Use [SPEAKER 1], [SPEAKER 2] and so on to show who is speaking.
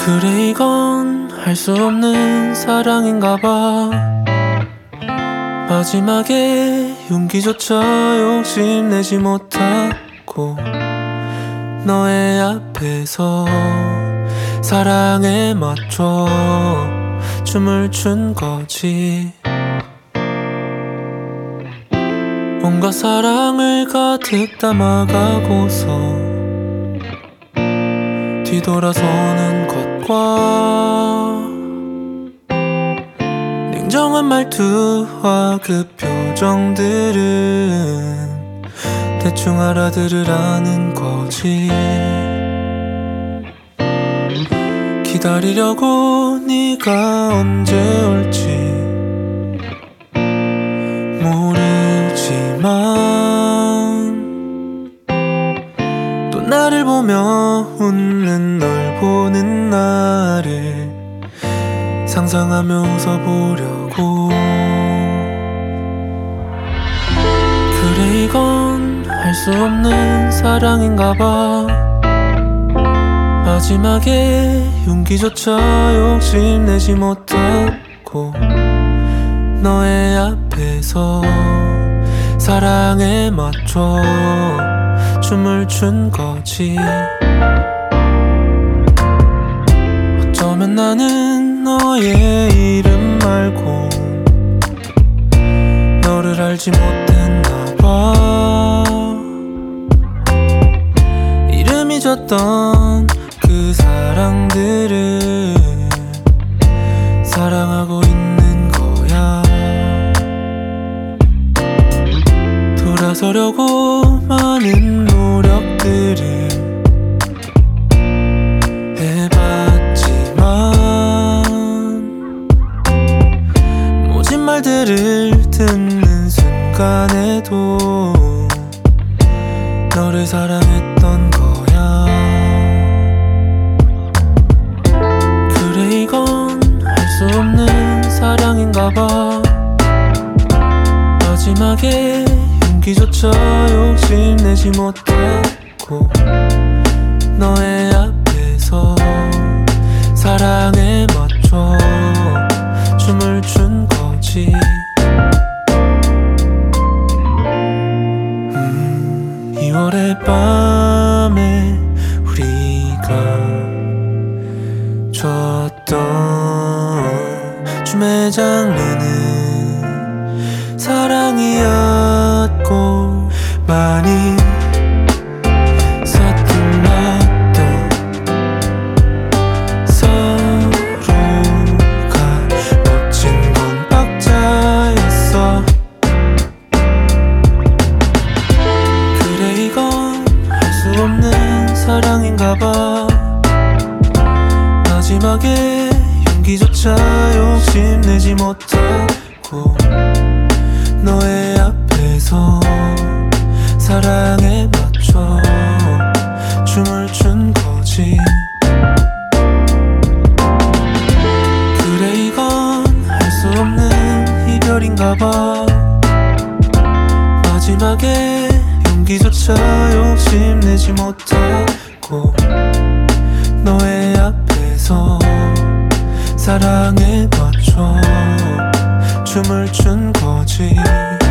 [SPEAKER 1] 그래 이건 할 수 없는 사랑인가 봐. 마지막에 용기조차 욕심내지 못하고 너의 앞에서 사랑에 맞춰 춤을 춘 거지. 온갖 사랑을 가득 담아가고서 뒤돌아서는 것과 냉정한 말투와 그 표정들은 대충 알아들으라는 거지. 기다리려고 네가 언제 올지 모르지만 또 나를 보며 웃는 널 보는 나를 상상하며 웃어보려고. 그래 이건 할 수 없는 사랑인가 봐. 마지막에 용기조차 욕심내지 못하고 너의 앞에서 사랑에 맞춰 춤을 춘 거지. 어쩌면 나는 너의 이름 말고 너를 알지 못했나 봐. 이름 잊었던 그 사랑들을 사랑하고 있는 거야. 돌아서려고 많은 노력들을 해봤지만 모진 말들을 듣는 순간에도 너를 사랑했던 거야. 그래 이건 할 수 없는 사랑인가 봐. 마지막에 용기조차 욕심내지 못하고 너의 앞에서 사랑에 맞춰 춤을 춘 거지. 2월의 밤에 우리가 췄던 춤의 장르는 사랑이었고 많이 서툴렀던 서로가 멋진 건 박자였어. 그래 이건 할 수 없는 사랑인가 봐. 마지막에 용기조차 욕심내지 못하고 너의 앞에서 사랑에 맞춰 춤을 춘 거지. 그래 이건 할 수 없는 이별인가 봐. 마지막에 용기조차 욕심내지 못하고 너의 앞에서 사랑에 맞춰 춤을 춘 거지.